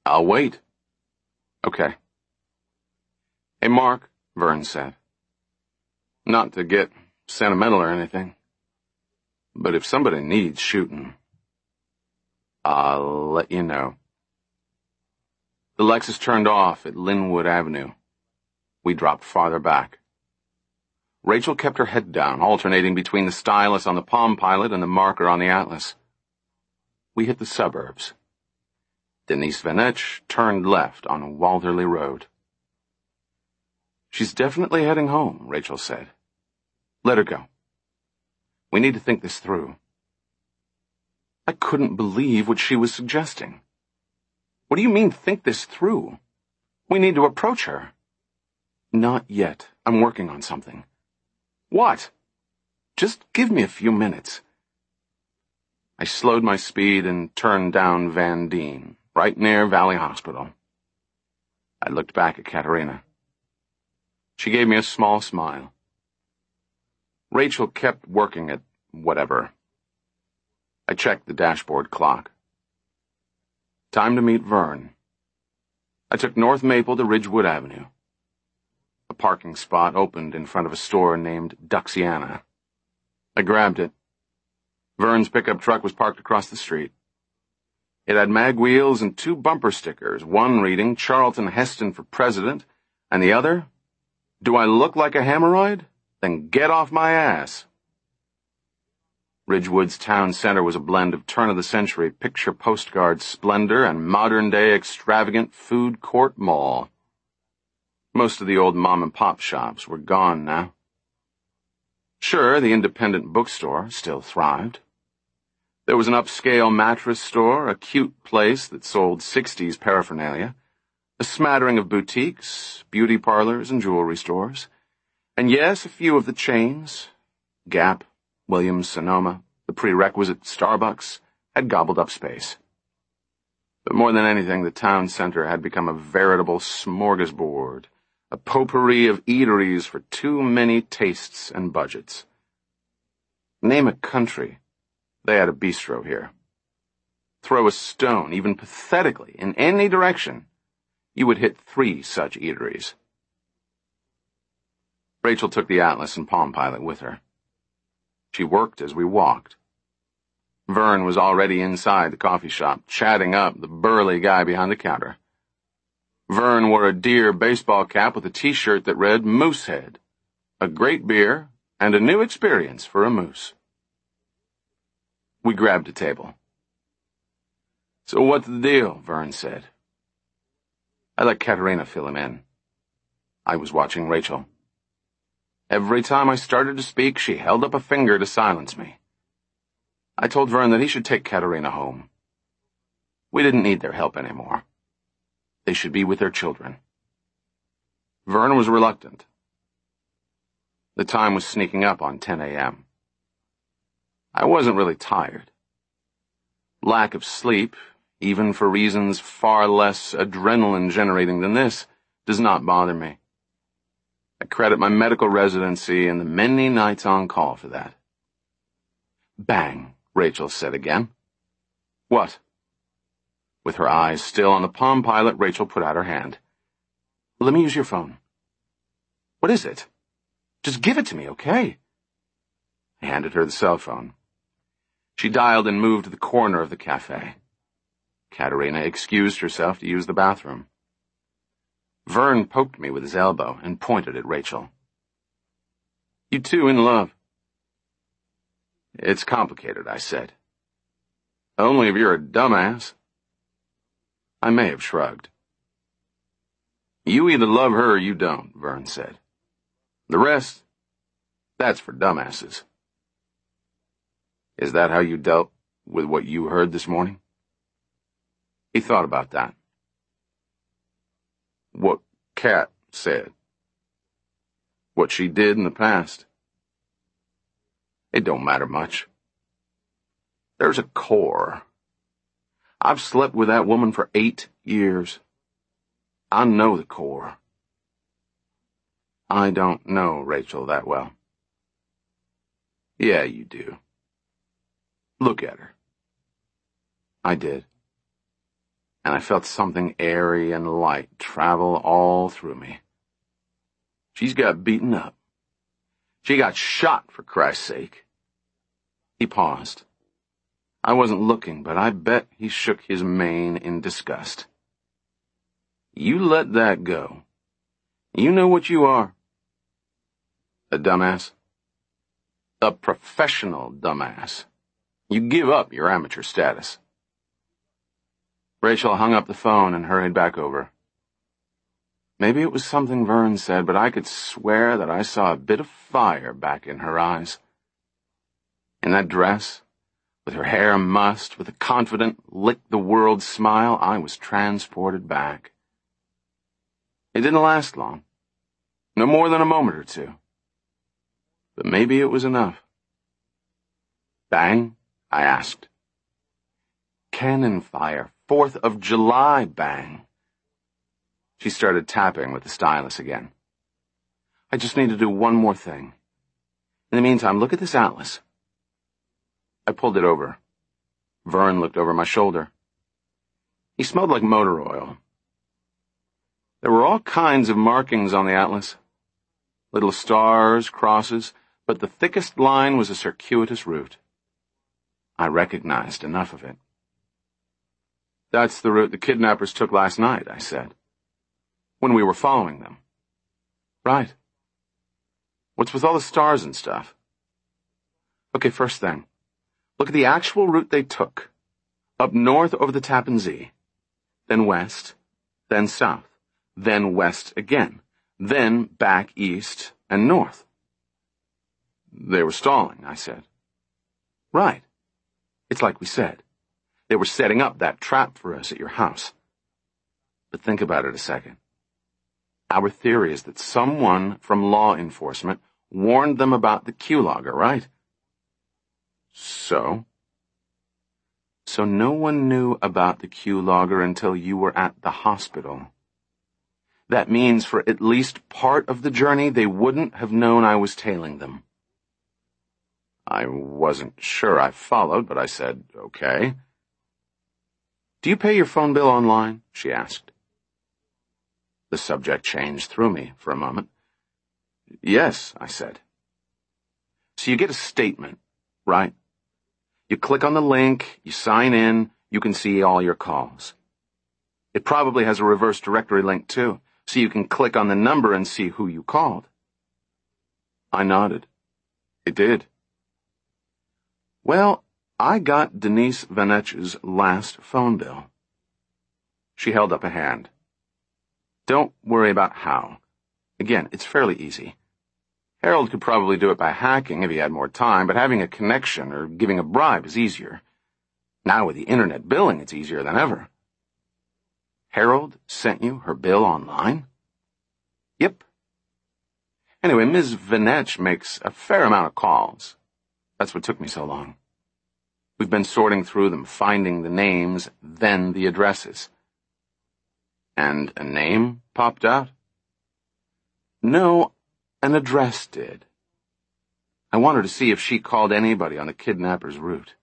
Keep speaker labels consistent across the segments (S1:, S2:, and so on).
S1: I'll wait. Okay. Hey, Mark, Vern said. Not to get sentimental or anything, but if somebody needs shooting, I'll let you know. The Lexus turned off at Linwood Avenue. We dropped farther back. Rachel kept her head down, alternating between the stylus on the Palm Pilot and the marker on the Atlas. We hit the suburbs. Denise Vanetch turned left on Waltherley Road. She's definitely heading home, Rachel said. Let her go. We need to think this through. I couldn't believe what she was suggesting. What do you mean, think this through? We need to approach her. Not yet. I'm working on something. What? Just give me a few minutes. I slowed my speed and turned down Van Deen, right near Valley Hospital. I looked back at Katerina. She gave me a small smile. Rachel kept working at whatever. I checked the dashboard clock. Time to meet Vern. I took North Maple to Ridgewood Avenue. A parking spot opened in front of a store named Duxiana. I grabbed it. Vern's pickup truck was parked across the street. It had mag wheels and 2 bumper stickers, one reading Charlton Heston for President, and the other, Do I look like a hemorrhoid? Then get off my ass. Ridgewood's town center was a blend of turn-of-the-century picture postcard splendor and modern-day extravagant food court mall. Most of the old mom-and-pop shops were gone now. Sure, the independent bookstore still thrived. There was an upscale mattress store, a cute place that sold 60s paraphernalia, a smattering of boutiques, beauty parlors, and jewelry stores, and yes, a few of the chains, Gap, Williams-Sonoma, the prerequisite Starbucks, had gobbled up space. But more than anything, the town center had become a veritable smorgasbord, a potpourri of eateries for too many tastes and budgets. Name a country, they had a bistro here. Throw a stone, even pathetically, in any direction, you would hit 3 such eateries. Rachel took the Atlas and Palm Pilot with her. She worked as we walked. Vern was already inside the coffee shop, chatting up the burly guy behind the counter. Vern wore a deer baseball cap with a T-shirt that read Moosehead, a great beer and a new experience for a moose. We grabbed a table. So what's the deal? Vern said. I let Katerina fill him in. I was watching Rachel. Every time I started to speak, she held up a finger to silence me. I told Vern that he should take Katerina home. We didn't need their help anymore. They should be with their children. Vern was reluctant. The time was sneaking up on 10 a.m. I wasn't really tired. Lack of sleep, even for reasons far less adrenaline-generating than this, does not bother me. I credit my medical residency and the many nights on call for that. Bang, Rachel said again. What? With her eyes still on the Palm Pilot, Rachel put out her hand. Let me use your phone. What is it? Just give it to me, okay? I handed her the cell phone. She dialed and moved to the corner of the cafe. Katerina excused herself to use the bathroom. Vern poked me with his elbow and pointed at Rachel. You two in love? It's complicated, I said. Only if you're a dumbass. I may have shrugged. You either love her or you don't, Vern said. The rest, that's for dumbasses. Is that how you dealt with what you heard this morning? He thought about that. What Kat said. What she did in the past. It don't matter much. There's a core. I've slept with that woman for 8 years. I know the core. I don't know Rachel that well. Yeah, you do. Look at her. I did. and I felt something airy and light travel all through me. She's got beaten up. She got shot, for Christ's sake. He paused. I wasn't looking, but I bet he shook his mane in disgust. You let that go. You know what you are. A dumbass. A professional dumbass. You give up your amateur status. Rachel hung up the phone and hurried back over. Maybe it was something Vern said, but I could swear that I saw a bit of fire back in her eyes. In that dress, with her hair mussed, with a confident, lick-the-world smile, I was transported back. It didn't last long. No more than a moment or two. But maybe it was enough. Bang? I asked. Cannon fire. 4th of July, bang. She started tapping with the stylus again. I just need to do one more thing. In the meantime, look at this atlas. I pulled it over. Vern looked over my shoulder. He smelled like motor oil. There were all kinds of markings on the atlas. Little stars, crosses, but the thickest line was a circuitous route. I recognized enough of it. That's the route the kidnappers took last night, I said, when we were following them. Right. What's with all the stars and stuff? Okay, first thing. Look at the actual route they took. Up north over the Tappan Zee, then west, then south, then west again, then back east and north. They were stalling, I said. Right. It's like we said. They were setting up that trap for us at your house. But think about it a second. Our theory is that someone from law enforcement warned them about the Q-logger, right? So? So no one knew about the Q-logger until you were at the hospital. That means for at least part of the journey, they wouldn't have known I was tailing them. I wasn't sure I followed, but I said, okay. Do you pay your phone bill online? She asked. The subject changed through me for a moment. Yes, I said. So you get a statement, right? You click on the link, you sign in, you can see all your calls. It probably has a reverse directory link too, so you can click on the number and see who you called. I nodded. It did. Well, I got Denise Vanetch's last phone bill. She held up a hand. Don't worry about how. Again, it's fairly easy. Harold could probably do it by hacking if he had more time, but having a connection or giving a bribe is easier. Now with the internet billing, it's easier than ever. Harold sent you her bill online? Yep. Anyway, Ms. Vanetch makes a fair amount of calls. That's what took me so long. We've been sorting through them, finding the names, then the addresses. And a name popped out? No, an address did. I wanted to see if she called anybody on the kidnapper's route.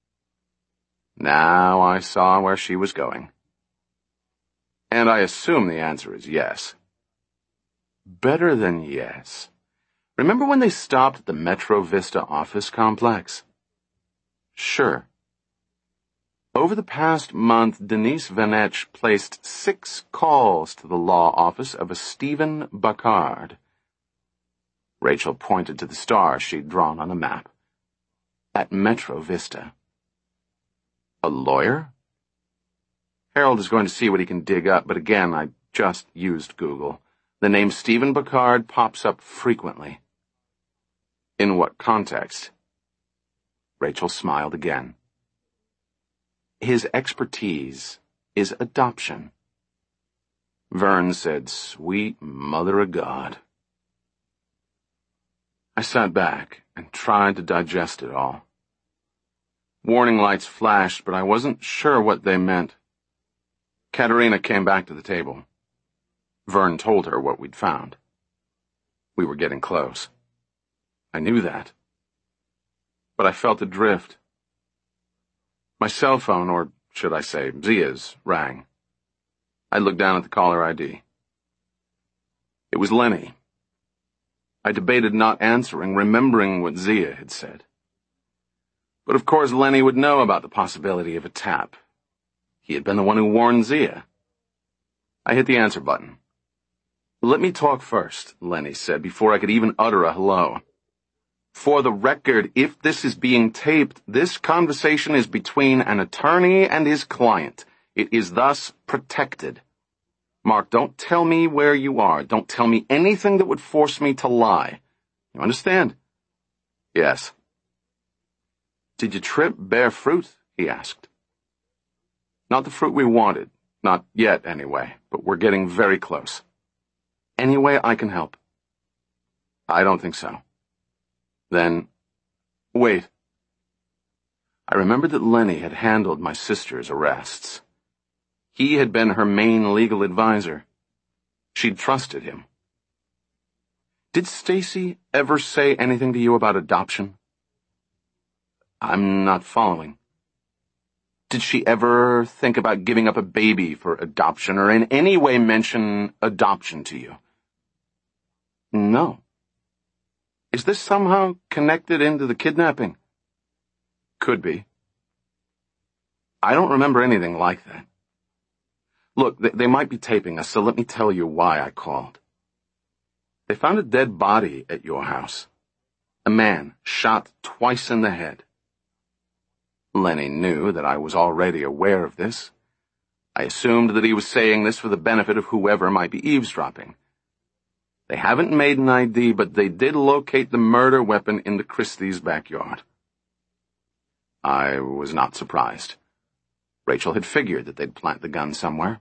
S1: Now I saw where she was going. And I assume the answer is yes. Better than yes. Remember when they stopped at the Metro Vista office complex? Sure. Over the past month, Denise Vanetch placed 6 calls to the law office of a Stephen Buckard. Rachel pointed to the star she'd drawn on a map. At Metro Vista. A lawyer? Harold is going to see what he can dig up, but again, I just used Google. The name Stephen Buckard pops up frequently. In what context? Rachel smiled again. His expertise is adoption. Vern said, "Sweet Mother of God." I sat back and tried to digest it all. Warning lights flashed, but I wasn't sure what they meant. Katerina came back to the table. Vern told her what we'd found. We were getting close. I knew that. But I felt adrift. My cell phone, or should I say Zia's, rang. I looked down at the caller ID. It was Lenny. I debated not answering, remembering what Zia had said. But of course Lenny would know about the possibility of a tap. He had been the one who warned Zia. I hit the answer button. "Let me talk first," Lenny said, before I could even utter a hello. "For the record, if this is being taped, this conversation is between an attorney and his client. It is thus protected. Mark, don't tell me where you are. Don't tell me anything that would force me to lie. You understand?" "Yes." "Did your trip bear fruit?" he asked. "Not the fruit we wanted. Not yet, anyway, but we're getting very close. Any way I can help?" "I don't think so." "Then, wait." I remembered that Lenny had handled my sister's arrests. He had been her main legal advisor. She'd trusted him. "Did Stacy ever say anything to you about adoption?" "I'm not following." "Did she ever think about giving up a baby for adoption or in any way mention adoption to you?" "No." "Is this somehow connected into the kidnapping?" "Could be." "I don't remember anything like that. Look, they might be taping us, so let me tell you why I called. They found a dead body at your house. A man shot twice in the head. Lenny knew that I was already aware of this. I assumed that he was saying this for the benefit of whoever might be eavesdropping. They haven't made an ID, but they did locate the murder weapon in the Christies' backyard. I was not surprised. Rachel had figured that they'd plant the gun somewhere.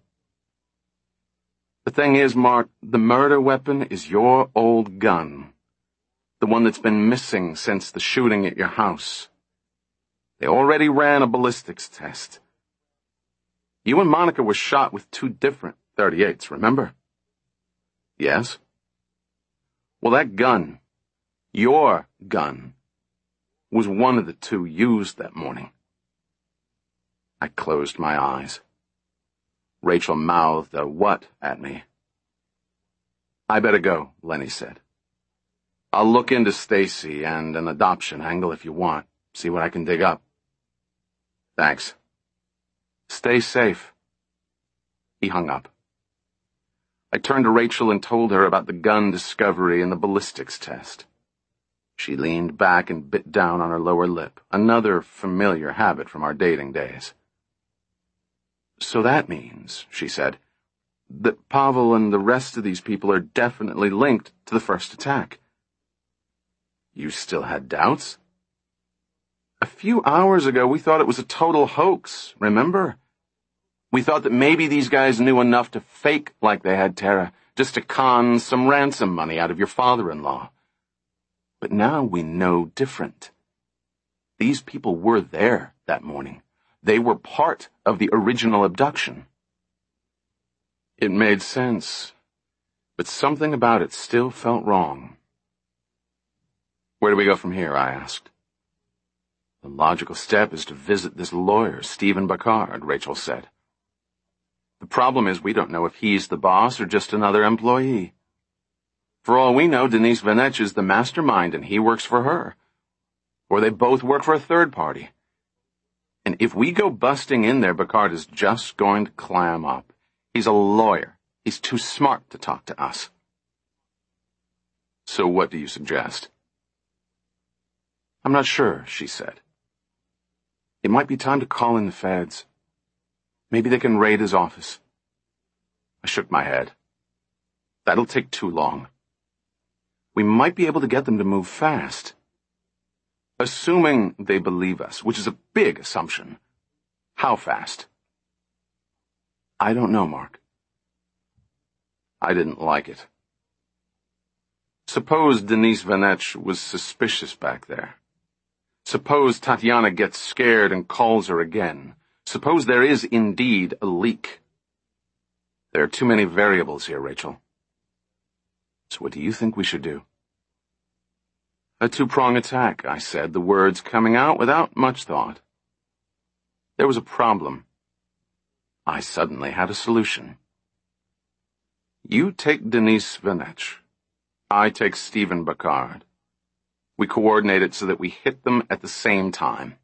S1: The thing is, Mark, the murder weapon is your old gun. The one that's been missing since the shooting at your house. They already ran a ballistics test. You and Monica were shot with 2 different .38s, remember? Yes. Well, that gun, your gun, was one of the 2 used that morning. I closed my eyes. Rachel mouthed a what at me. "I better go," Lenny said. "I'll look into Stacy and an adoption angle if you want. See what I can dig up." "Thanks." "Stay safe." He hung up. I turned to Rachel and told her about the gun discovery and the ballistics test. She leaned back and bit down on her lower lip, another familiar habit from our dating days. "So that means," she said, "that Pavel and the rest of these people are definitely linked to the first attack." "You still had doubts?" "A few hours ago we thought it was a total hoax, remember? We thought that maybe these guys knew enough to fake like they had Tara, just to con some ransom money out of your father-in-law. But now we know different. These people were there that morning. They were part of the original abduction." It made sense, but something about it still felt wrong. "Where do we go from here?" I asked. "The logical step is to visit this lawyer, Stephen Bacard," Rachel said. "The problem is we don't know if he's the boss or just another employee. For all we know, Denise Vanetch is the mastermind and he works for her. Or they both work for a third party. And if we go busting in there, Bacard is just going to clam up. He's a lawyer. He's too smart to talk to us." "So what do you suggest?" "I'm not sure," she said. "It might be time to call in the feds. Maybe they can raid his office." I shook my head. "That'll take too long. We might be able to get them to move fast. Assuming they believe us, which is a big assumption. How fast?" "I don't know, Mark." I didn't like it. Suppose Denise Vanetch was suspicious back there. Suppose Tatiana gets scared and calls her again. Suppose there is indeed a leak. There are too many variables here, Rachel. So what do you think we should do? "A 2-prong attack," I said, the words coming out without much thought. There was a problem. I suddenly had a solution. You take Denise Vanetch. I take Stephen Bacard. We coordinate it so that we hit them at the same time.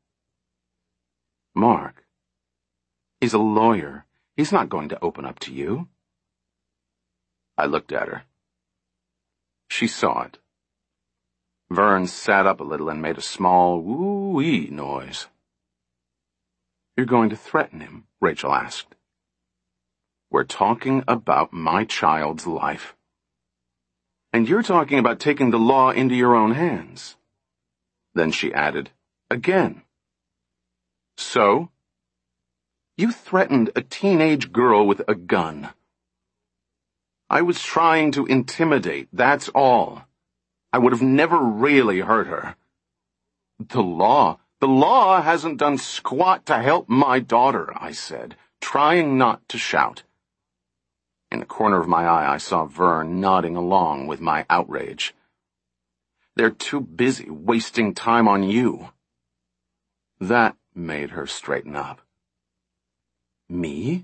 S1: Mark, he's a lawyer. He's not going to open up to you. I looked at her. She saw it. Vern sat up a little and made a small woo-wee noise. You're going to threaten him? Rachel asked. We're talking about my child's life. And you're talking about taking the law into your own hands. Then she added, again. So? You threatened a teenage girl with a gun. I was trying to intimidate, that's all. I would have never really hurt her. The law hasn't done squat to help my daughter, I said, trying not to shout. In the corner of my eye, I saw Vern nodding along with my outrage. They're too busy wasting time on you. That made her straighten up. Me?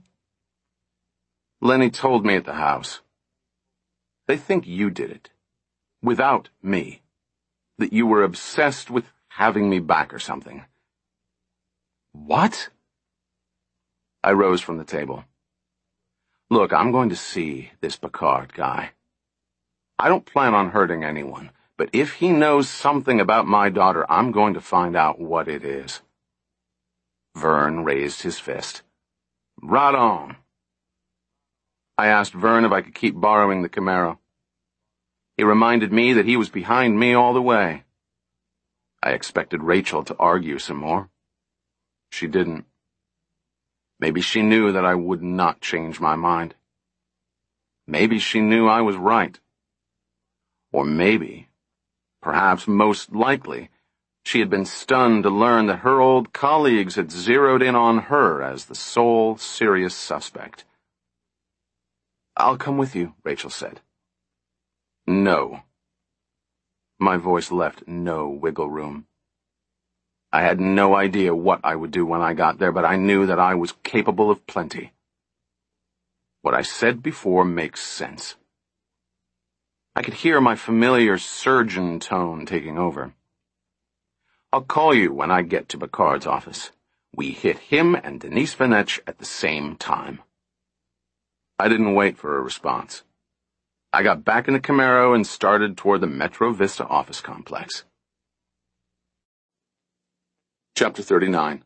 S1: Lenny told me at the house. They think you did it. Without me. That you were obsessed with having me back or something. What? I rose from the table. Look, I'm going to see this Bacard guy. I don't plan on hurting anyone, but if he knows something about my daughter, I'm going to find out what it is. Vern raised his fist. Right on. I asked Vern if I could keep borrowing the Camaro. He reminded me that he was behind me all the way. I expected Rachel to argue some more. She didn't. Maybe she knew that I would not change my mind. Maybe she knew I was right. Or maybe, perhaps most likely, she had been stunned to learn that her old colleagues had zeroed in on her as the sole serious suspect. I'll come with you, Rachel said. No. My voice left no wiggle room. I had no idea what I would do when I got there, but I knew that I was capable of plenty. What I said before makes sense. I could hear my familiar surgeon tone taking over. I'll call you when I get to Bacard's office. We hit him and Denise Vanetch at the same time. I didn't wait for a response. I got back in the Camaro and started toward the Metro Vista office complex. Chapter 39.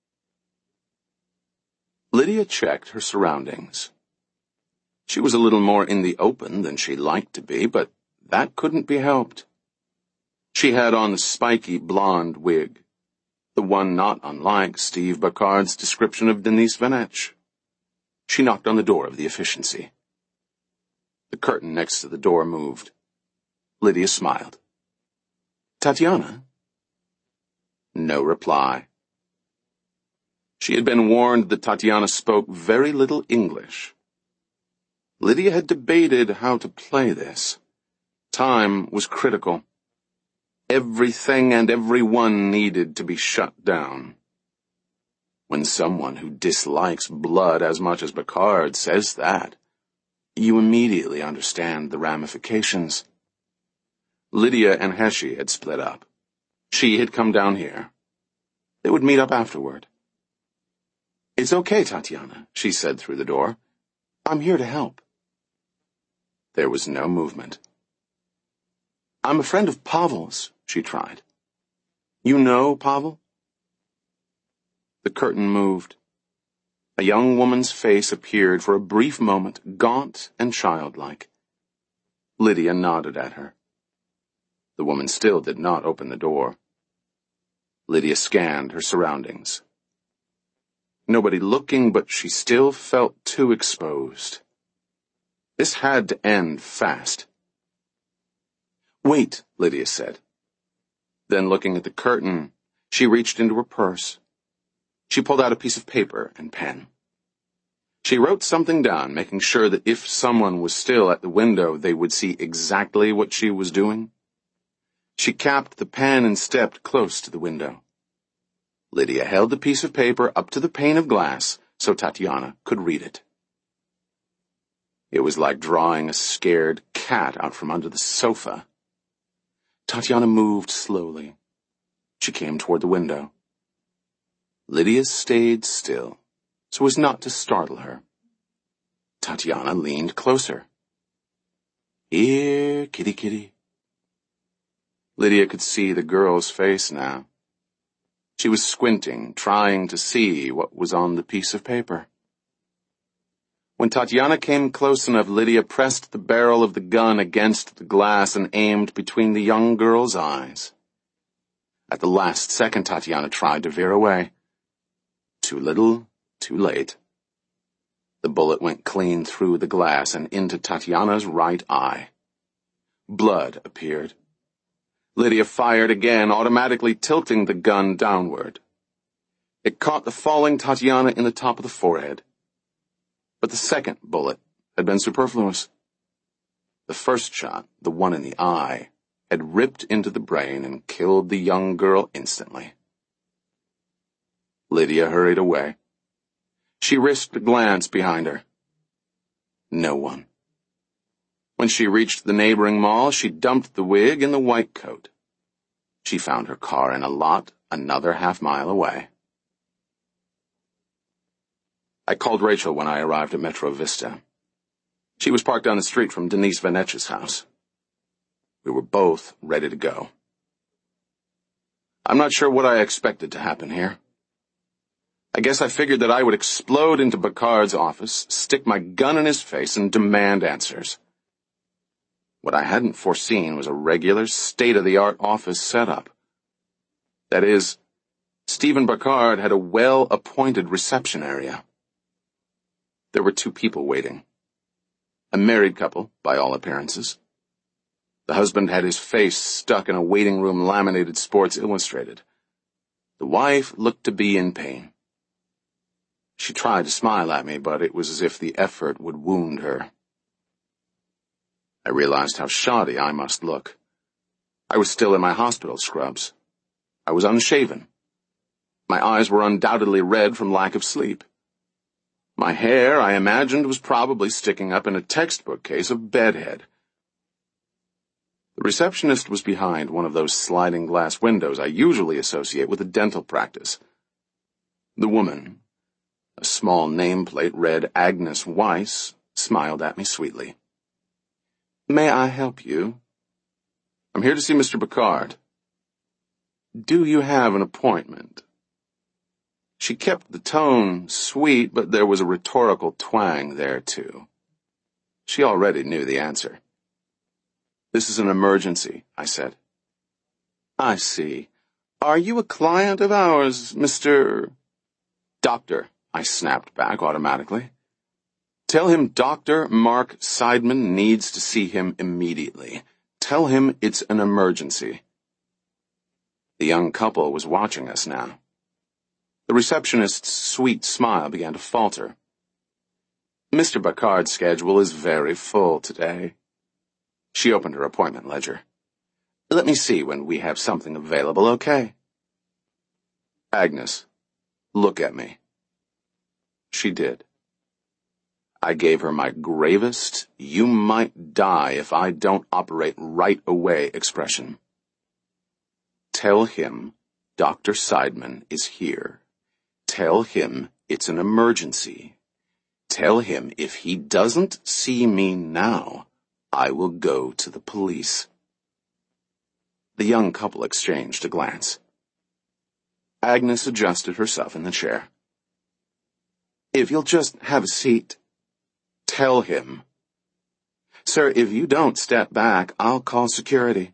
S1: Lydia checked her surroundings. She was a little more in the open than she liked to be, but that couldn't be helped. She had on the spiky blonde wig, the one not unlike Steve Bacard's description of Denise Vanetch. She knocked on the door of the Efficiency. The curtain next to the door moved. Lydia smiled. Tatiana? No reply. She had been warned that Tatiana spoke very little English. Lydia had debated how to play this. Time was critical. Everything and everyone needed to be shut down. When someone who dislikes blood as much as Bacard says that, you immediately understand the ramifications. Lydia and Heshy had split up. She had come down here. They would meet up afterward. It's okay, Tatiana, she said through the door. I'm here to help. There was no movement. I'm a friend of Pavel's, she tried. You know Pavel? The curtain moved. A young woman's face appeared for a brief moment, gaunt and childlike. Lydia nodded at her. The woman still did not open the door. Lydia scanned her surroundings. Nobody looking, but she still felt too exposed. This had to end fast. Wait, Lydia said. Then, looking at the curtain, she reached into her purse. She pulled out a piece of paper and pen. She wrote something down, making sure that if someone was still at the window, they would see exactly what she was doing. She capped the pen and stepped close to the window. Lydia held the piece of paper up to the pane of glass so Tatiana could read it. It was like drawing a scared cat out from under the sofa. Tatiana moved slowly. She came toward the window. Lydia stayed still, so as not to startle her. Tatiana leaned closer. "Here, kitty, kitty." Lydia could see the girl's face now. She was squinting, trying to see what was on the piece of paper. When Tatiana came close enough, Lydia pressed the barrel of the gun against the glass and aimed between the young girl's eyes. At the last second, Tatiana tried to veer away. Too little, too late. The bullet went clean through the glass and into Tatiana's right eye. Blood appeared. Lydia fired again, automatically tilting the gun downward. It caught the falling Tatiana in the top of the forehead. But the second bullet had been superfluous. The first shot, the one in the eye, had ripped into the brain and killed the young girl instantly. Lydia hurried away. She risked a glance behind her. No one. When she reached the neighboring mall, she dumped the wig in the white coat. She found her car in a lot another half-mile away. I called Rachel when I arrived at Metro Vista. She was parked down the street from Denise Vanetch's house. We were both ready to go. I'm not sure what I expected to happen here. I guess I figured that I would explode into Bacard's office, stick my gun in his face, and demand answers. What I hadn't foreseen was a regular, state-of-the-art office setup. That is, Stephen Bacard had a well-appointed reception area. There were 2 people waiting. A married couple, by all appearances. The husband had his face stuck in a waiting room laminated Sports Illustrated. The wife looked to be in pain. She tried to smile at me, but it was as if the effort would wound her. I realized how shoddy I must look. I was still in my hospital scrubs. I was unshaven. My eyes were undoubtedly red from lack of sleep. My hair, I imagined, was probably sticking up in a textbook case of bedhead. The receptionist was behind one of those sliding glass windows I usually associate with a dental practice. The woman, a small nameplate read Agnes Weiss, smiled at me sweetly. "May I help you?" "I'm here to see Mr. Bacard." "Do you have an appointment?" She kept the tone sweet, but there was a rhetorical twang there, too. She already knew the answer. "This is an emergency," I said. "I see. Are you a client of ours, Mr. "Doctor," I snapped back automatically. "Tell him Dr. Mark Seidman needs to see him immediately. Tell him it's an emergency." The young couple was watching us now. The receptionist's sweet smile began to falter. "Mr. Bacard's schedule is very full today." She opened her appointment ledger. "Let me see when we have something available, okay?" "Agnes, look at me." She did. I gave her my gravest, "you might die if I don't operate right away" expression. "Tell him Dr. Seidman is here. Tell him it's an emergency. Tell him if he doesn't see me now, I will go to the police." The young couple exchanged a glance. Agnes adjusted herself in the chair. "If you'll just have a seat." "Tell him." "Sir, if you don't step back, I'll call security."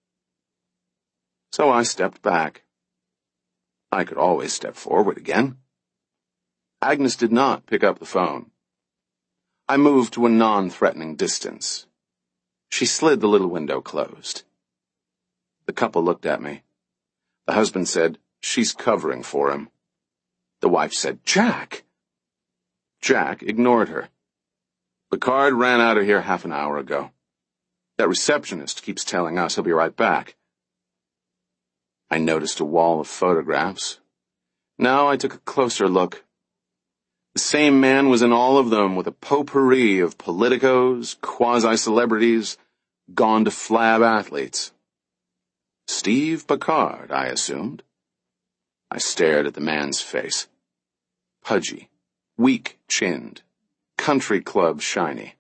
S1: So I stepped back. I could always step forward again. Agnes did not pick up the phone. I moved to a non-threatening distance. She slid the little window closed. The couple looked at me. The husband said, "She's covering for him." The wife said, "Jack." Jack ignored her. "Bacard ran out of here half an hour ago. That receptionist keeps telling us he'll be right back." I noticed a wall of photographs. Now I took a closer look. The same man was in all of them, with a potpourri of politicos, quasi-celebrities, gone-to-flab athletes. Steve Picard, I assumed. I stared at the man's face. Pudgy, weak-chinned, country club shiny.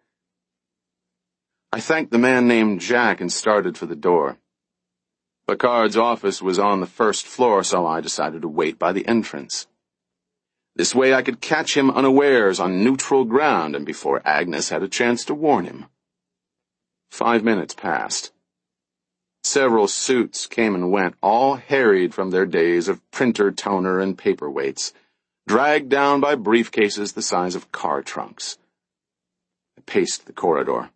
S1: I thanked the man named Jack and started for the door. Picard's office was on the first floor, so I decided to wait by the entrance. This way I could catch him unawares on neutral ground and before Agnes had a chance to warn him. 5 minutes passed. Several suits came and went, all harried from their days of printer, toner, and paperweights, dragged down by briefcases the size of car trunks. I paced the corridor.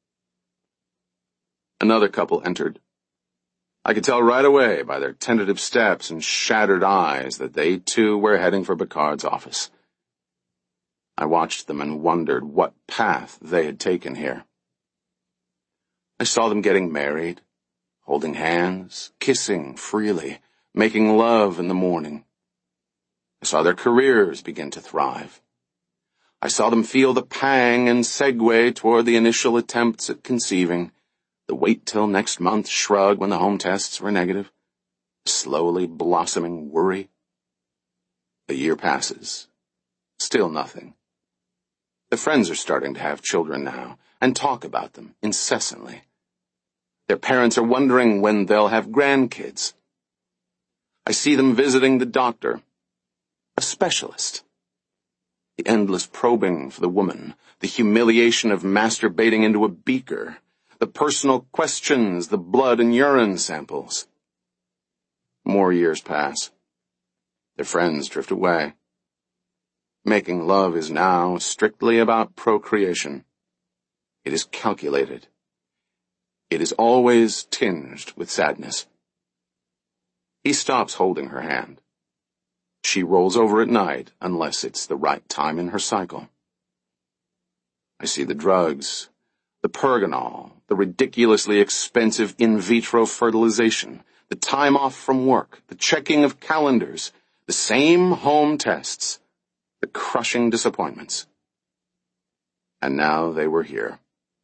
S1: Another couple entered. I could tell right away by their tentative steps and shattered eyes that they too were heading for Picard's office. I watched them and wondered what path they had taken here. I saw them getting married, holding hands, kissing freely, making love in the morning. I saw their careers begin to thrive. I saw them feel the pang and segue toward the initial attempts at conceiving, the wait till next month shrug when the home tests were negative, slowly blossoming worry. A year passes. Still nothing. The friends are starting to have children now and talk about them incessantly. Their parents are wondering when they'll have grandkids. I see them visiting the doctor, a specialist. The endless probing for the woman, the humiliation of masturbating into a beaker, the personal questions, the blood and urine samples. More years pass. Their friends drift away. Making love is now strictly about procreation. It is calculated. It is always tinged with sadness. He stops holding her hand. She rolls over at night unless it's the right time in her cycle. I see the drugs, the Pergonal, the ridiculously expensive in vitro fertilization, the time off from work, the checking of calendars, the same home tests, the crushing disappointments. And now they were here.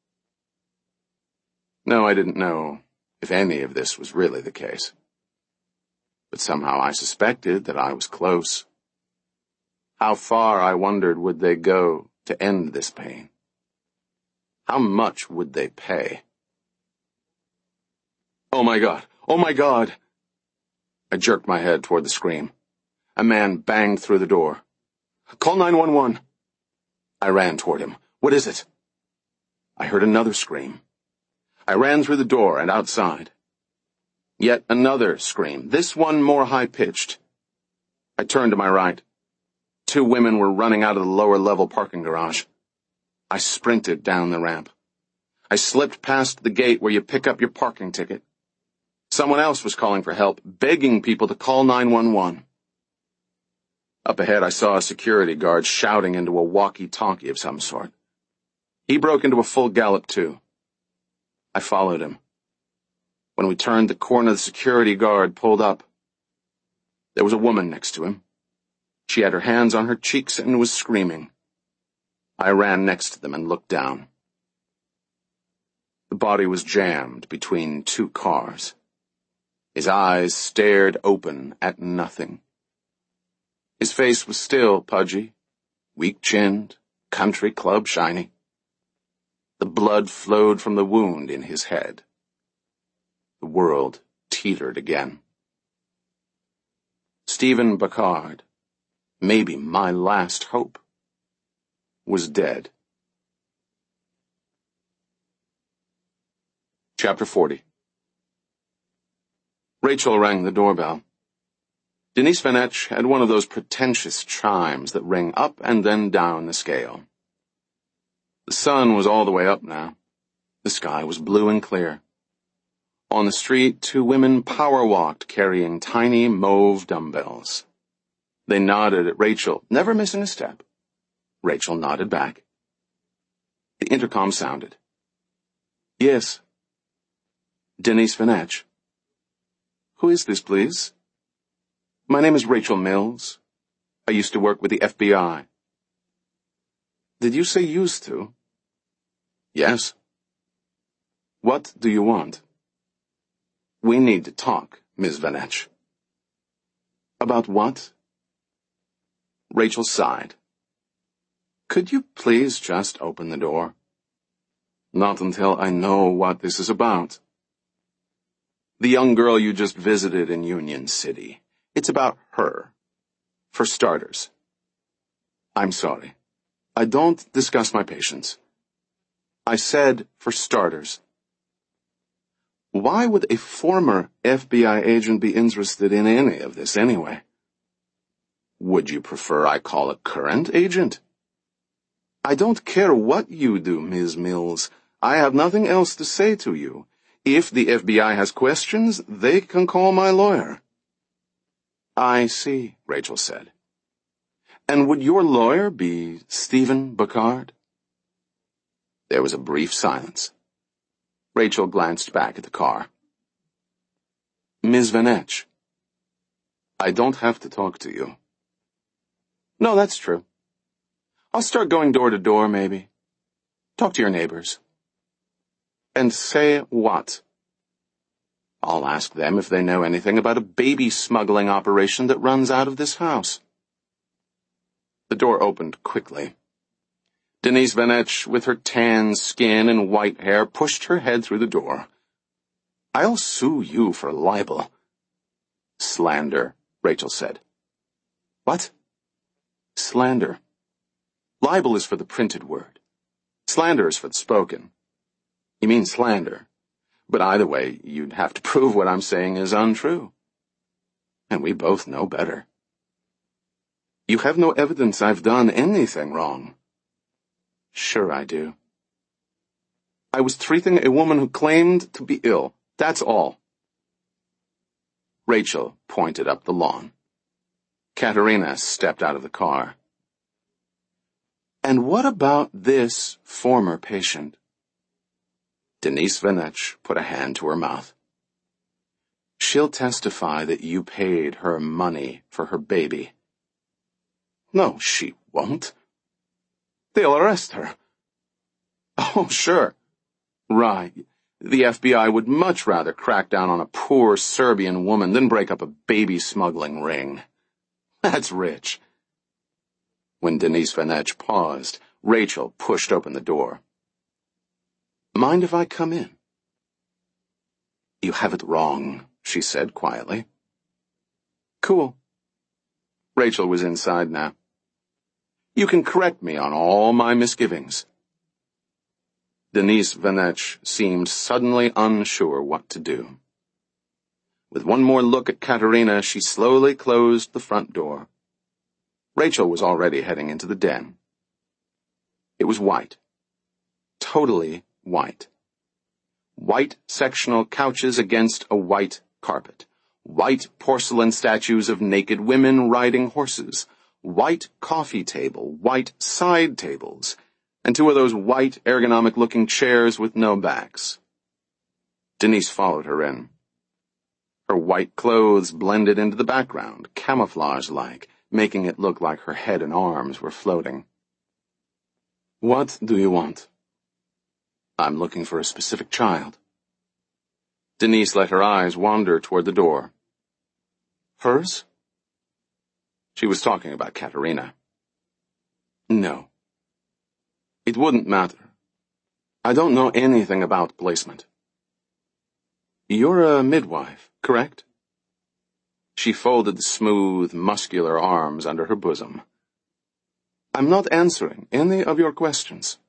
S1: No, I didn't know if any of this was really the case. But somehow I suspected that I was close. How far, I wondered, would they go to end this pain? How much would they pay? Oh my God! Oh my God! I jerked my head toward the scream. A man banged through the door. Call 911. I ran toward him. What is it? I heard another scream. I ran through the door and outside. Yet another scream, this one more high-pitched. I turned to my right. 2 women were running out of the lower-level parking garage. I sprinted down the ramp. I slipped past the gate where you pick up your parking ticket. Someone else was calling for help, begging people to call 911. Up ahead, I saw a security guard shouting into a walkie-talkie of some sort. He broke into a full gallop, too. I followed him. When we turned the corner, the security guard pulled up. There was a woman next to him. She had her hands on her cheeks and was screaming. I ran next to them and looked down. The body was jammed between 2 cars. His eyes stared open at nothing. His face was still pudgy, weak-chinned, country club shiny. The blood flowed from the wound in his head. The world teetered again. Stephen Picard, maybe my last hope, was dead. Chapter 40. Rachel rang the doorbell. Denise Vanetch had one of those pretentious chimes that ring up and then down the scale. The sun was all the way up now. The sky was blue and clear. On the street, 2 women power-walked carrying tiny mauve dumbbells. They nodded at Rachel, never missing a step. Rachel nodded back. The intercom sounded. Yes. Denise Vanetch. Who is this, please? My name is Rachel Mills. I used to work with the FBI. Did you say used to? Yes. What do you want? We need to talk, Ms. Vanetch. About what? Rachel sighed. Could you please just open the door? Not until I know what this is about. The young girl you just visited in Union City. It's about her. For starters. I'm sorry. I don't discuss my patients. I said for starters. Why would a former FBI agent be interested in any of this anyway? Would you prefer I call a current agent? I don't care what you do, Ms. Mills. I have nothing else to say to you. If the FBI has questions, they can call my lawyer. I see, Rachel said. And would your lawyer be Stephen Bacard? There was a brief silence. Rachel glanced back at the car. Ms. Vanetch, I don't have to talk to you. No, that's true. I'll start going door to door, maybe. Talk to your neighbors. And say what? I'll ask them if they know anything about a baby smuggling operation that runs out of this house. The door opened quickly. Denise Vanetch, with her tan skin and white hair, pushed her head through the door. I'll sue you for libel. Slander, Rachel said. What? Slander. Libel is for the printed word. Slander is for the spoken. You mean slander. But either way, you'd have to prove what I'm saying is untrue. And we both know better. You have no evidence I've done anything wrong. Sure I do. I was treating a woman who claimed to be ill. That's all. Rachel pointed up the lawn. Katerina stepped out of the car. And what about this former patient? Denise Vanetch put a hand to her mouth. She'll testify that you paid her money for her baby. No, she won't. They'll arrest her. Oh, sure. Right. The FBI would much rather crack down on a poor Serbian woman than break up a baby smuggling ring. That's rich. When Denise Vanetch paused, Rachel pushed open the door. Mind if I come in? You have it wrong, she said quietly. Cool. Rachel was inside now. You can correct me on all my misgivings. Denise Vanetch seemed suddenly unsure what to do. With one more look at Katerina, she slowly closed the front door. Rachel was already heading into the den. It was white. Totally white. White sectional couches against a white carpet. White porcelain statues of naked women riding horses. White coffee table, white side tables, and two of those white ergonomic-looking chairs with no backs. Denise followed her in. Her white clothes blended into the background, camouflage-like, making it look like her head and arms were floating. What do you want? I'm looking for a specific child. Denise let her eyes wander toward the door. Hers? She was talking about Katerina. No. It wouldn't matter. I don't know anything about placement. You're a midwife, correct? She folded the smooth, muscular arms under her bosom. I'm not answering any of your questions.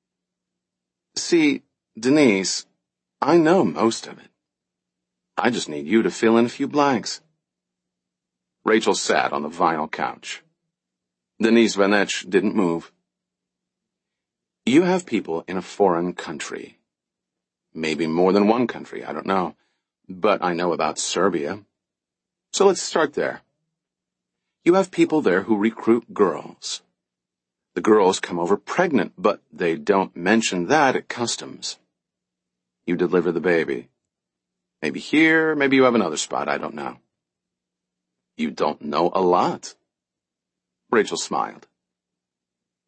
S1: See, Denise, I know most of it. I just need you to fill in a few blanks. Rachel sat on the vinyl couch. Denise Vanetch didn't move. You have people in a foreign country. Maybe more than one country, I don't know. But I know about Serbia. So let's start there. You have people there who recruit girls. The girls come over pregnant, but they don't mention that at customs. You deliver the baby. Maybe here, maybe you have another spot, I don't know. You don't know a lot. Rachel smiled.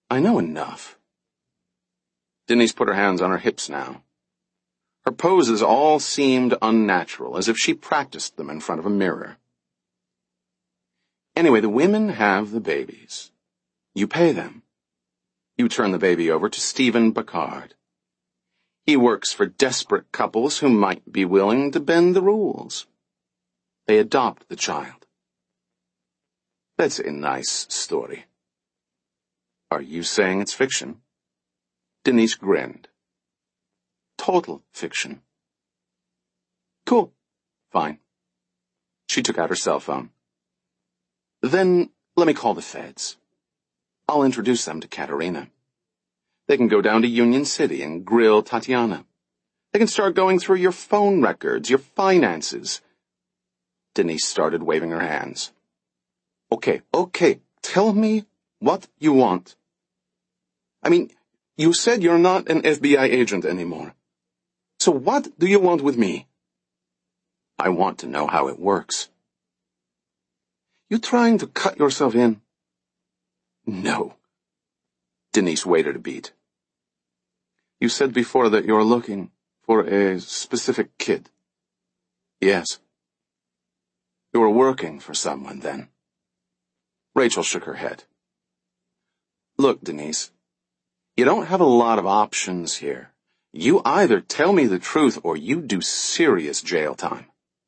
S1: I know enough. Denise put her hands on her hips now. Her poses all seemed unnatural, as if she practiced them in front of a mirror. Anyway, the women have the babies. You pay them. You turn the baby over to Stephen Bacard. He works for desperate couples who might be willing to bend the rules. They adopt the child. That's a nice story. Are you saying it's fiction? Denise grinned. Total fiction. Cool. Fine. She took out her cell phone. Then let me call the feds. I'll introduce them to Katerina. They can go down to Union City and grill Tatiana. They can start going through your phone records, your finances. Denise started waving her hands. Okay, tell me what you want. I mean, you said you're not an FBI agent anymore. So what do you want with me? I want to know how it works. You trying to cut yourself in? No. Denise waited a beat. You said before that you're looking for a specific kid. Yes. You were working for someone then. Rachel shook her head. Look, Denise, you don't have a lot of options here. You either tell me the truth or you do serious jail time.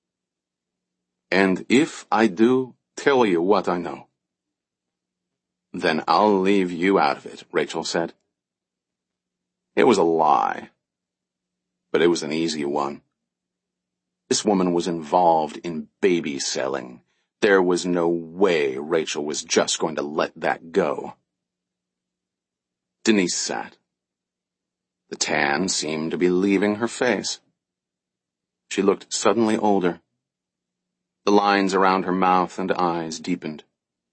S1: And if I do tell you what I know, then I'll leave you out of it, Rachel said. It was a lie, but it was an easy one. This woman was involved in baby selling. There was no way Rachel was just going to let that go. Denise sat. The tan seemed to be leaving her face. She looked suddenly older. The lines around her mouth and eyes deepened.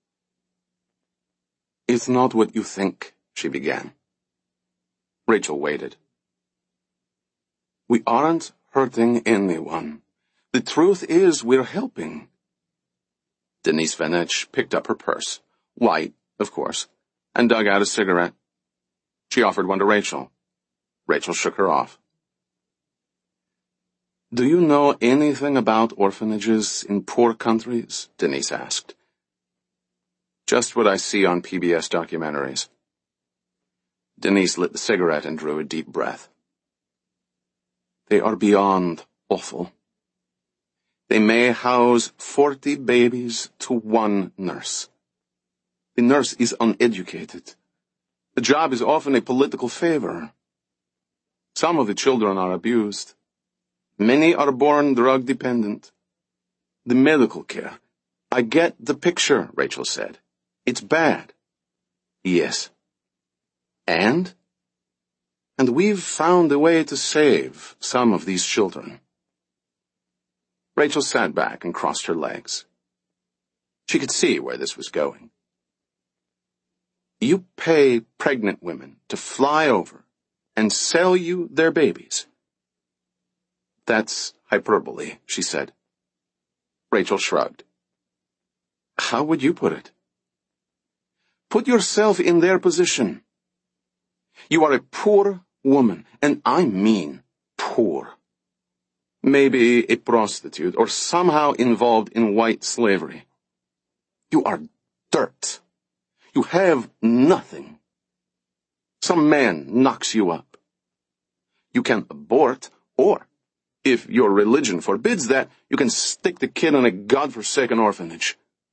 S1: It's not what you think, she began. Rachel waited. We aren't hurting anyone. The truth is we're helping. Denise Vanetch picked up her purse, white, of course, and dug out a cigarette. She offered one to Rachel. Rachel shook her off. Do you know anything about orphanages in poor countries? Denise asked. Just what I see on PBS documentaries. Denise lit the cigarette and drew a deep breath. They are beyond awful. They may house 40 babies to one nurse. The nurse is uneducated. The job is often a political favor. Some of the children are abused. Many are born drug-dependent. The medical care. I get the picture, Rachel said. It's bad. Yes. And we've found a way to save some of these children. Rachel sat back and crossed her legs. She could see where this was going. You pay pregnant women to fly over and sell you their babies. That's hyperbole, she said. Rachel shrugged. How would you put it? Put yourself in their position. You are a poor woman, and I mean poor. Maybe a prostitute or somehow involved in white slavery. You are dirt. You have nothing. Some man knocks you up. You can abort, or, if your religion forbids that, you can stick the kid in a godforsaken orphanage.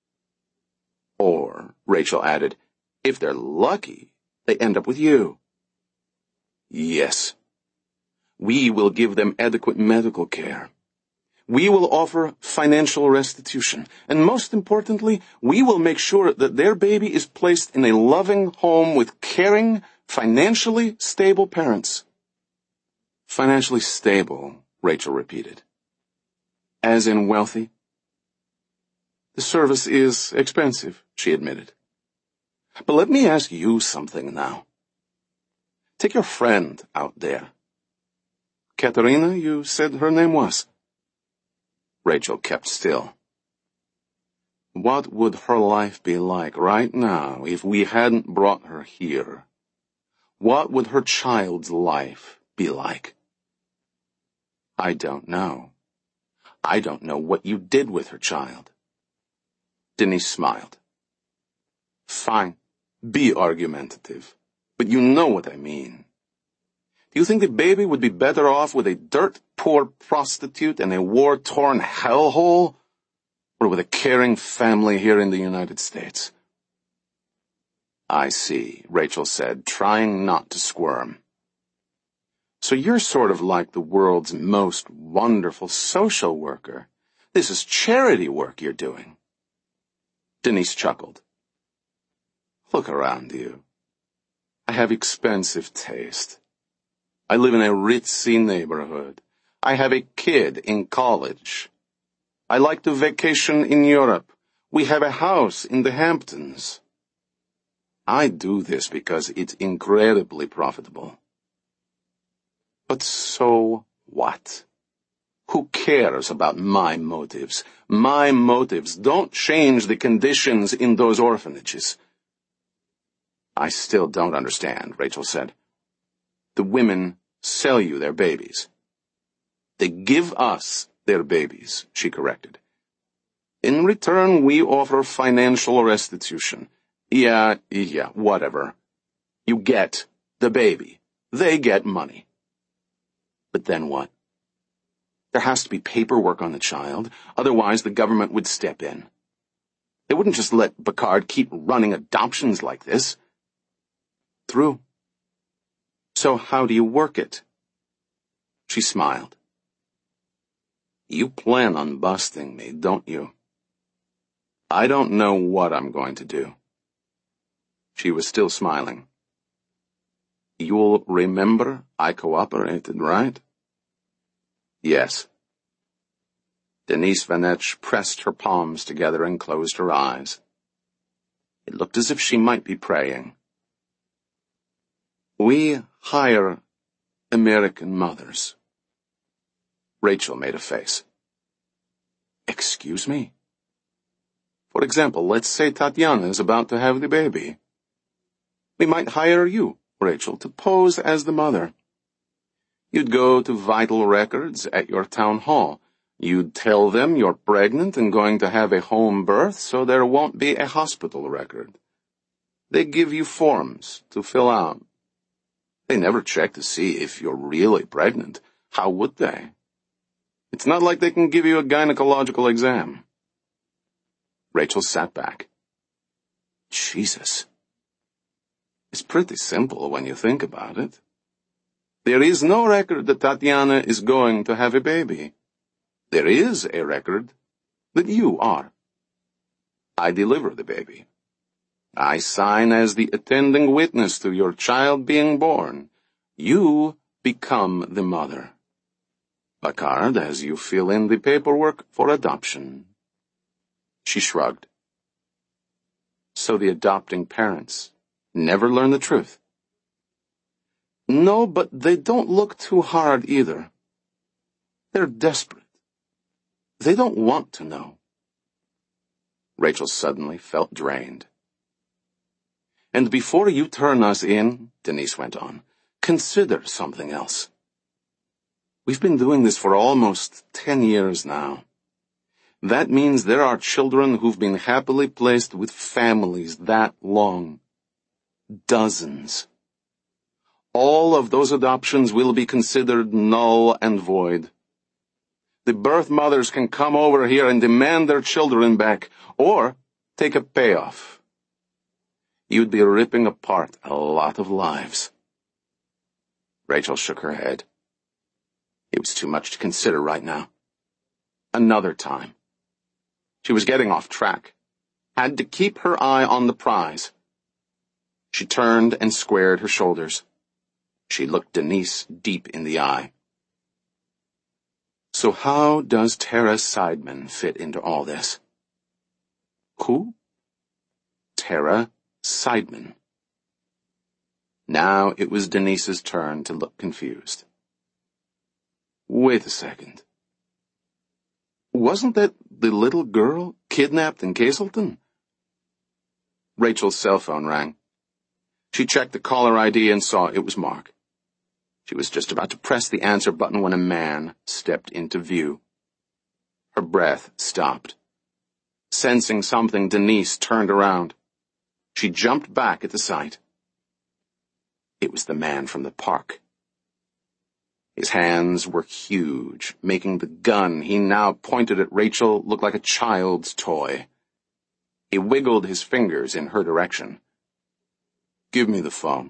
S1: Or, Rachel added, if they're lucky, they end up with you. Yes. We will give them adequate medical care. We will offer financial restitution. And most importantly, we will make sure that their baby is placed in a loving home with caring, financially stable parents. Financially stable, Rachel repeated. As in wealthy? The service is expensive, she admitted. But let me ask you something now. Take your friend out there. Katerina, you said her name was? Rachel kept still. What would her life be like right now if we hadn't brought her here? What would her child's life be like? I don't know. I don't know what you did with her child. Denise smiled. Fine, be argumentative, but you know what I mean. Do you think the baby would be better off with a dirt-poor prostitute in a war-torn hellhole, or with a caring family here in the United States? I see, Rachel said, trying not to squirm. So you're sort of like the world's most wonderful social worker. This is charity work you're doing. Denise chuckled. Look around you. I have expensive taste. I live in a ritzy neighborhood. I have a kid in college. I like to vacation in Europe. We have a house in the Hamptons. I do this because it's incredibly profitable. But so what? Who cares about my motives? My motives don't change the conditions in those orphanages. I still don't understand, Rachel said. The women sell you their babies. They give us their babies, she corrected. In return, we offer financial restitution. Yeah, whatever. You get the baby. They get money. But then what? There has to be paperwork on the child, otherwise the government would step in. They wouldn't just let Bacard keep running adoptions like this. True. So how do you work it? She smiled. You plan on busting me, don't you? I don't know what I'm going to do. She was still smiling. You'll remember I cooperated, right? Yes. Denise Vanetch pressed her palms together and closed her eyes. It looked as if she might be praying. We hire American mothers. Rachel made a face. Excuse me? For example, let's say Tatiana is about to have the baby. We might hire you, Rachel, to pose as the mother. You'd go to vital records at your town hall. You'd tell them you're pregnant and going to have a home birth, so there won't be a hospital record. They give you forms to fill out. They never check to see if you're really pregnant. How would they? It's not like they can give you a gynecological exam. Rachel sat back. Jesus. It's pretty simple when you think about it. There is no record that Tatiana is going to have a baby. There is a record that you are. I deliver the baby. I sign as the attending witness to your child being born. You become the mother. Bacard, as you fill in the paperwork for adoption. She shrugged. So the adopting parents never learn the truth? No, but they don't look too hard either. They're desperate. They don't want to know. Rachel suddenly felt drained. And before you turn us in, Denise went on, consider something else. We've been doing this for almost 10 years now. That means there are children who've been happily placed with families that long. Dozens. All of those adoptions will be considered null and void. The birth mothers can come over here and demand their children back, or take a payoff. You'd be ripping apart a lot of lives. Rachel shook her head. It was too much to consider right now. Another time. She was getting off track. Had to keep her eye on the prize. She turned and squared her shoulders. She looked Denise deep in the eye. So how does Tara Seidman fit into all this? Who? Tara Seidman. Now it was Denise's turn to look confused. Wait a second. Wasn't that the little girl kidnapped in Castleton? Rachel's cell phone rang. She checked the caller ID and saw it was Mark. She was just about to press the answer button when a man stepped into view. Her breath stopped. Sensing something, Denise turned around. She jumped back at the sight. It was the man from the park. His hands were huge, making the gun he now pointed at Rachel look like a child's toy. He wiggled his fingers in her direction. "Give me the phone."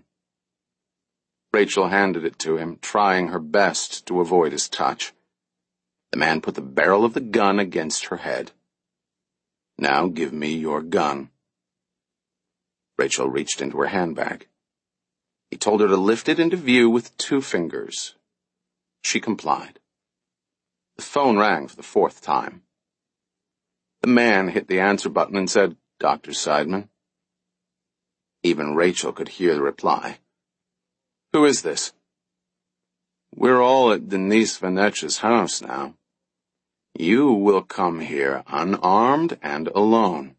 S1: Rachel handed it to him, trying her best to avoid his touch. The man put the barrel of the gun against her head. "Now give me your gun." Rachel reached into her handbag. He told her to lift it into view with 2 fingers. She complied. The phone rang for the 4th time. The man hit the answer button and said, "Dr. Seidman." Even Rachel could hear the reply. "Who is this?" "We're all at Denise Vanetch's house now. You will come here unarmed and alone.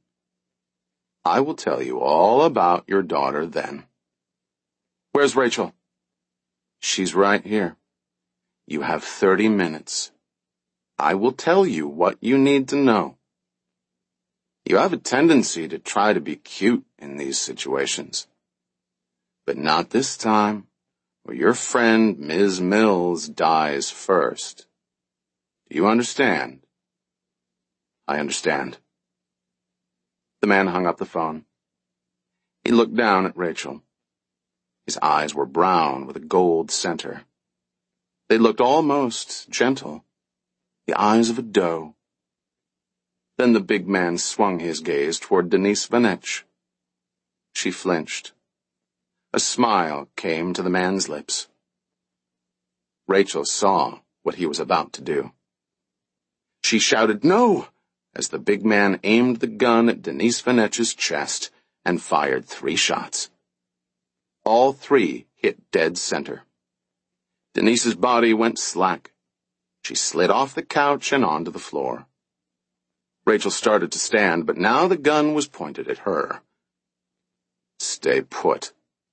S1: I will tell you all about your daughter then." "Where's Rachel?" "She's right here. You have 30 minutes. I will tell you what you need to know. You have a tendency to try to be cute in these situations. But not this time, or your friend Ms. Mills dies first. Do you understand?" "I understand." The man hung up the phone. He looked down at Rachel. His eyes were brown with a gold center. They looked almost gentle, the eyes of a doe. Then the big man swung his gaze toward Denise Vanetch. She flinched. A smile came to the man's lips. Rachel saw what he was about to do. She shouted, "No!" as the big man aimed the gun at Denise Vanetch's chest and fired 3 shots. All 3 hit dead center. Denise's body went slack. She slid off the couch and onto the floor. Rachel started to stand, but now the gun was pointed at her. "Stay put."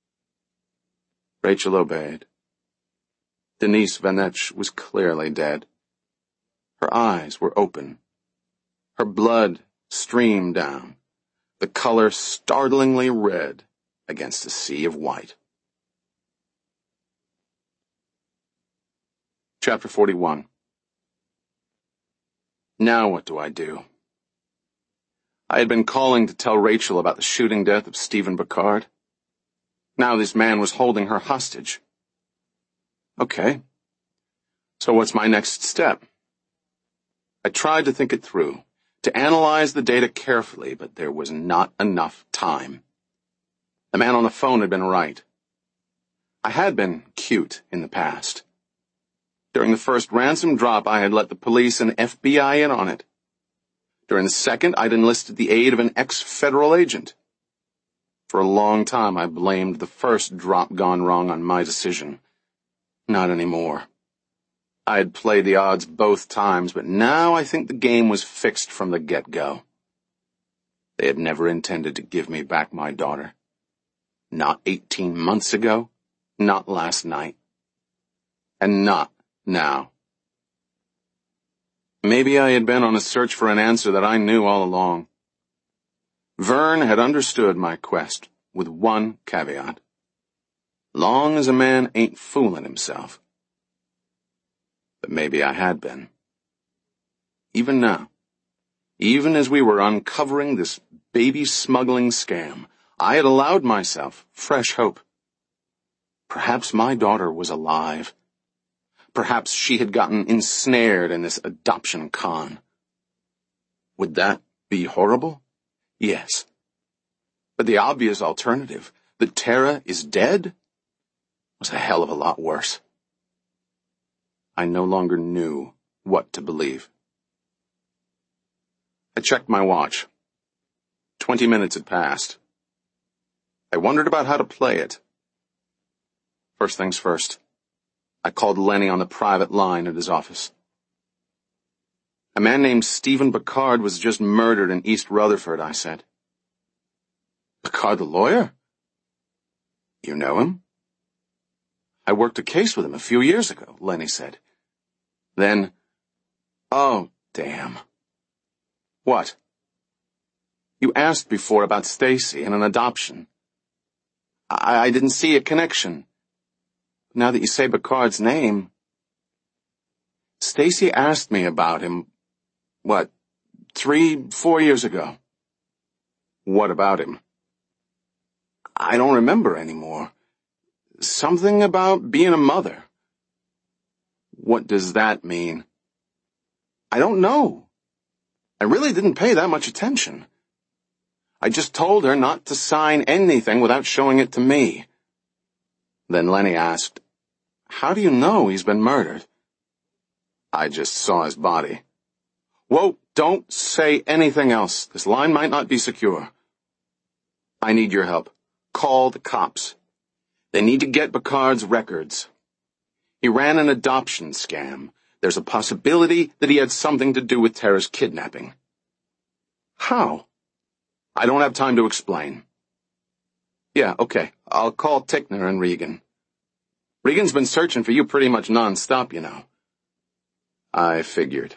S1: Rachel obeyed. Denise Vanetch was clearly dead. Her eyes were open. Her blood streamed down, the color startlingly red against a sea of white. Chapter 41. Now what do I do? I had been calling to tell Rachel about the shooting death of Stephen Bacard. Now this man was holding her hostage. Okay. So what's my next step? I tried to think it through, to analyze the data carefully, but there was not enough time. The man on the phone had been right. I had been cute in the past. During the first ransom drop, I had let the police and FBI in on it. During the second, I'd enlisted the aid of an ex-federal agent. For a long time, I blamed the first drop gone wrong on my decision. Not anymore. I had played the odds both times, but now I think the game was fixed from the get-go. They had never intended to give me back my daughter. Not 18 months ago, not last night, and not now. Maybe I had been on a search for an answer that I knew all along. Vern had understood my quest with one caveat. Long as a man ain't fooling himself. But maybe I had been. Even now, even as we were uncovering this baby smuggling scam, I had allowed myself fresh hope. Perhaps my daughter was alive. Perhaps she had gotten ensnared in this adoption con. Would that be horrible? Yes. But the obvious alternative, that Tara is dead, was a hell of a lot worse. I no longer knew what to believe. I checked my watch. 20 minutes had passed. I wondered about how to play it. First things first. I called Lenny on the private line at his office. A man named Stephen Picard was just murdered in East Rutherford, I said. Picard the lawyer? You know him? I worked a case with him a few years ago, Lenny said. Then, oh, damn. What? You asked before about Stacy and an adoption. I didn't see a connection. Now that you say Picard's name... Stacy asked me about him, 3-4 years ago. What about him? I don't remember anymore. Something about being a mother. What does that mean? I don't know. I really didn't pay that much attention. I just told her not to sign anything without showing it to me. Then Lenny asked, How do you know he's been murdered? I just saw his body. Whoa, don't say anything else. This line might not be secure. I need your help. Call the cops. They need to get Picard's records. He ran an adoption scam. There's a possibility that he had something to do with Tara's kidnapping. How? I don't have time to explain. Yeah, okay. I'll call Tickner and Regan. Regan's been searching for you pretty much non-stop, you know. I figured.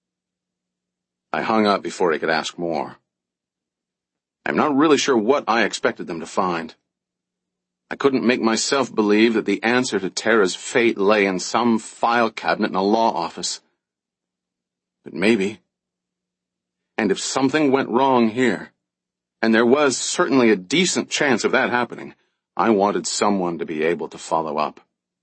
S1: I hung up before he could ask more. I'm not really sure what I expected them to find. I couldn't make myself believe that the answer to Tara's fate lay in some file cabinet in a law office. But maybe. And if something went wrong here, and there was certainly a decent chance of that happening, I wanted someone to be able to follow up.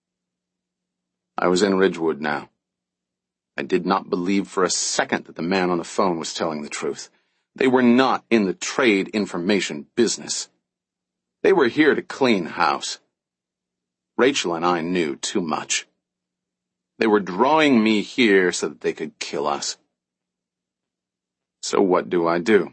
S1: I was in Ridgewood now. I did not believe for a second that the man on the phone was telling the truth. They were not in the trade information business. They were here to clean house. Rachel and I knew too much. They were drawing me here so that they could kill us. So what do?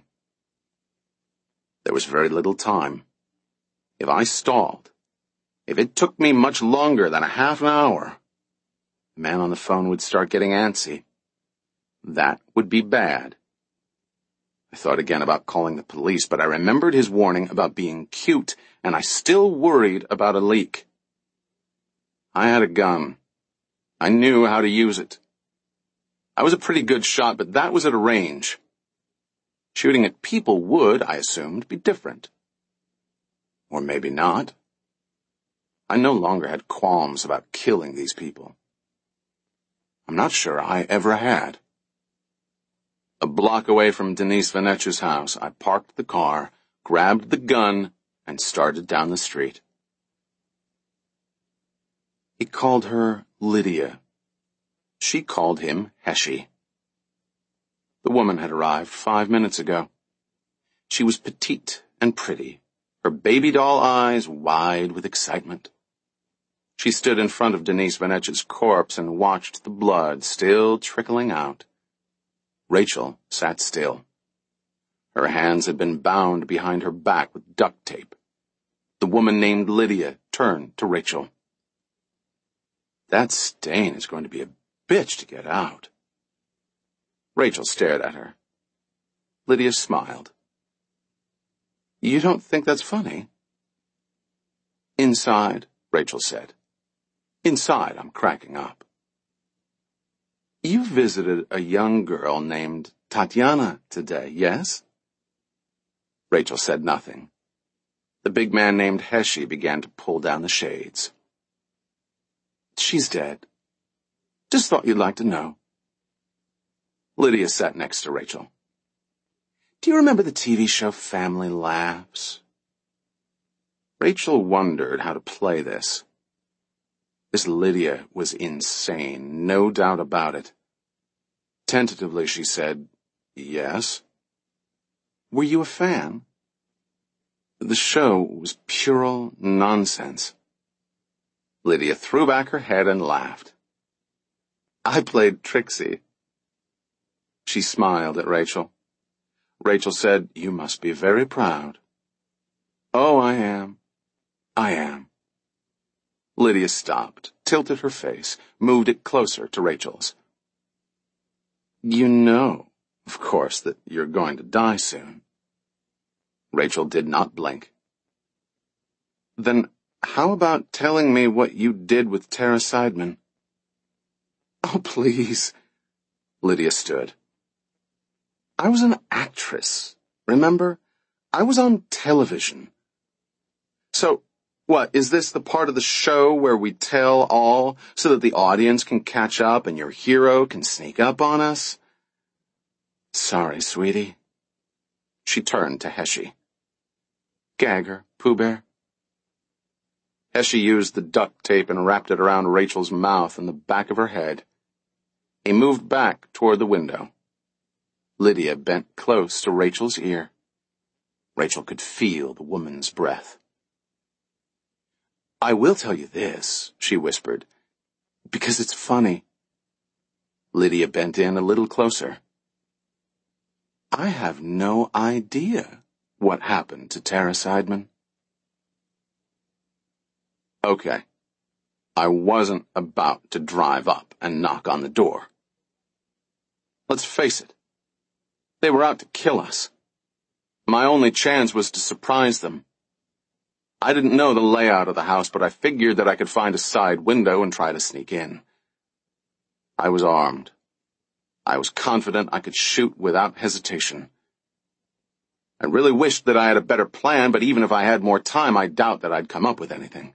S1: There was very little time. If I stalled, if it took me much longer than a half an hour, the man on the phone would start getting antsy. That would be bad. I thought again about calling the police, but I remembered his warning about being cute, and I still worried about a leak. I had a gun. I knew how to use it. I was a pretty good shot, but that was at a range. Shooting at people would, I assumed, be different. Or maybe not. I no longer had qualms about killing these people. I'm not sure I ever had. A block away from Denise Vanetch's house, I parked the car, grabbed the gun, and started down the street. He called her Lydia. She called him Heshy. The woman had arrived 5 minutes ago. She was petite and pretty, her baby doll eyes wide with excitement. She stood in front of Denise Vanetch's corpse and watched the blood still trickling out. Rachel sat still. Her hands had been bound behind her back with duct tape. The woman named Lydia turned to Rachel. That stain is going to be a bitch to get out. Rachel stared at her. Lydia smiled. You don't think that's funny? Inside, Rachel said. Inside, I'm cracking up. You visited a young girl named Tatiana today, yes? Rachel said nothing. The big man named Heshy began to pull down the shades. She's dead. Just thought you'd like to know. Lydia sat next to Rachel. Do you remember the TV show Family Laughs? Rachel wondered how to play this. This Lydia was insane, no doubt about it. Tentatively, she said, yes. Were you a fan? The show was puerile nonsense. Lydia threw back her head and laughed. I played Trixie. She smiled at Rachel. Rachel said, You must be very proud. Oh, I am. I am. Lydia stopped, tilted her face, moved it closer to Rachel's. You know, of course, that you're going to die soon. Rachel did not blink. Then how about telling me what you did with Tara Seidman? Oh, please. Lydia stood. I was an actress, remember? I was on television. So, what, is this the part of the show where we tell all so that the audience can catch up and your hero can sneak up on us? Sorry, sweetie. She turned to Heshy. Gag her, Pooh Bear. Heshy used the duct tape and wrapped it around Rachel's mouth and the back of her head. He moved back toward the window. Lydia bent close to Rachel's ear. Rachel could feel the woman's breath. I will tell you this, she whispered, because it's funny. Lydia bent in a little closer. I have no idea what happened to Tara Seidman. Okay, I wasn't about to drive up and knock on the door. Let's face it, they were out to kill us. My only chance was to surprise them. I didn't know the layout of the house, but I figured that I could find a side window and try to sneak in. I was armed. I was confident I could shoot without hesitation. I really wished that I had a better plan, but even if I had more time, I doubt that I'd come up with anything.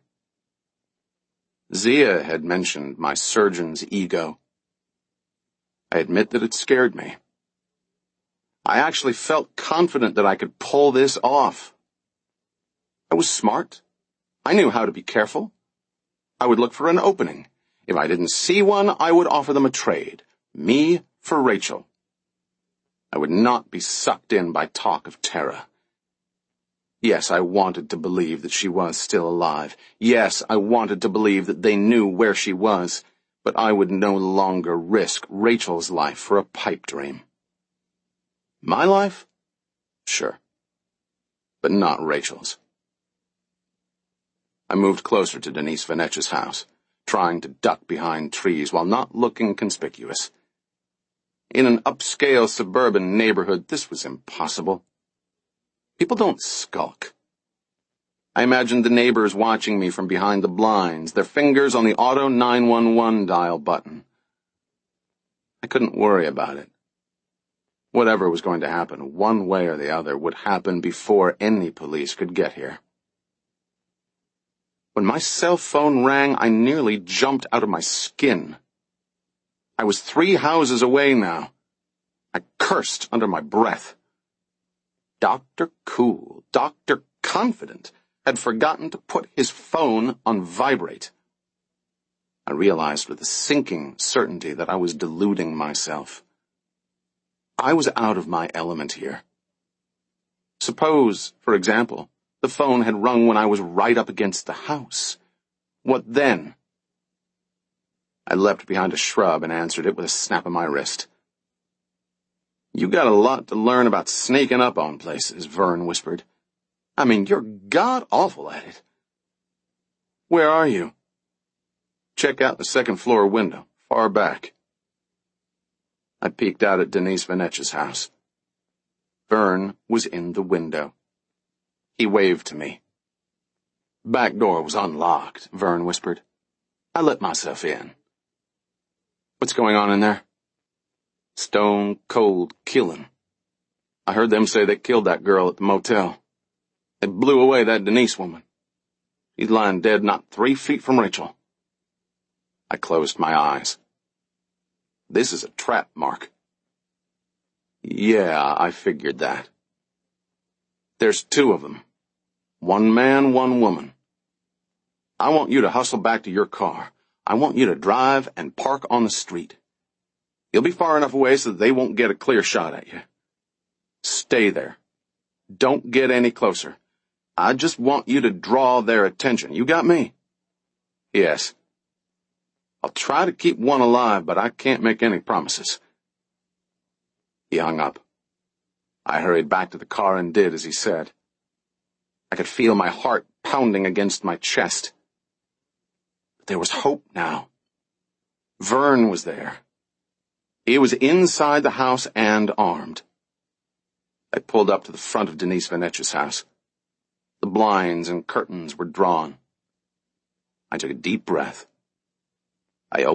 S1: Zia had mentioned my surgeon's ego. I admit that it scared me. I actually felt confident that I could pull this off. I was smart. I knew how to be careful. I would look for an opening. If I didn't see one, I would offer them a trade. Me for Rachel. I would not be sucked in by talk of Tara. Yes, I wanted to believe that she was still alive. Yes, I wanted to believe that they knew where she was, but I would no longer risk Rachel's life for a pipe dream. My life? Sure. But not Rachel's. I moved closer to Denise Vanetch's house, trying to duck behind trees while not looking conspicuous. In an upscale suburban neighborhood, this was impossible. People don't skulk. I imagined the neighbors watching me from behind the blinds, their fingers on the auto 911 dial button. I couldn't worry about it. Whatever was going to happen, one way or the other, would happen before any police could get here. When my cell phone rang, I nearly jumped out of my skin. I was 3 houses away now. I cursed under my breath. Dr. Cool, Dr. Confident, had forgotten to put his phone on vibrate. I realized with a sinking certainty that I was deluding myself. I was out of my element here. Suppose, for example, the phone had rung when I was right up against the house. What then? I leapt behind a shrub and answered it with a snap of my wrist. You got a lot to learn about sneaking up on places, Vern whispered. I mean, you're god-awful at it. Where are you? Check out the second-floor window, far back. I peeked out at Denise Vanetch's house. Vern was in the window. He waved to me. Back door was unlocked, Vern whispered. I let myself in. What's going on in there? Stone cold killing. I heard them say they killed that girl at the motel. They blew away that Denise woman. She's lying dead not 3 feet from Rachel. I closed my eyes. This is a trap, Mark. Yeah, I figured that. There's 2 of them. 1 man, 1 woman. I want you to hustle back to your car. I want you to drive and park on the street. You'll be far enough away so that they won't get a clear shot at you. Stay there. Don't get any closer. I just want you to draw their attention. You got me? Yes. I'll try to keep one alive, but I can't make any promises. He hung up. I hurried back to the car and did as he said. I could feel my heart pounding against my chest. But there was hope now. Vern was there. He was inside the house and armed. I pulled up to the front of Denise Vanetch's house. The blinds and curtains were drawn. I took a deep breath